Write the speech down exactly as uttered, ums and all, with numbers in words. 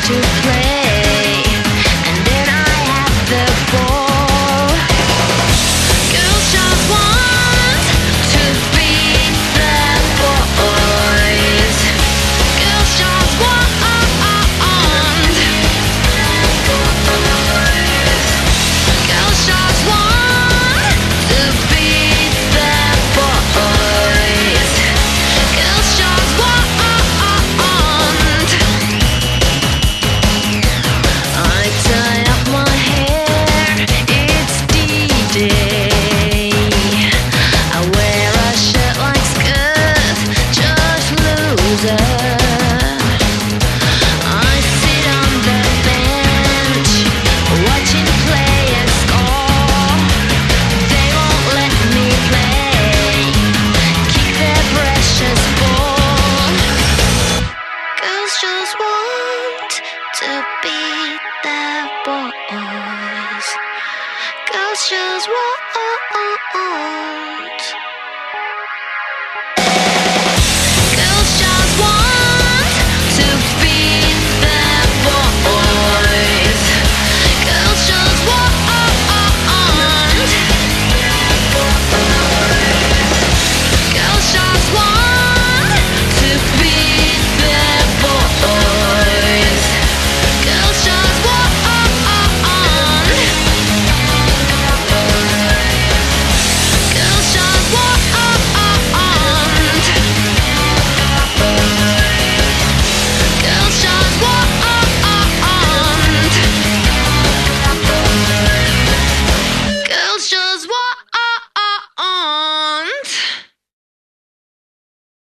to play, and then I have the ball. Girls just want to beat the boys. Girls just want Girls just want to beat the boys. Girls just want I tie up my hair, it's D-Day. I wear a shirt like skirt, just loser. I sit on the bench, watching players score. They won't let me play, kick their precious ball. Girls just want to beat the boys. Girls just want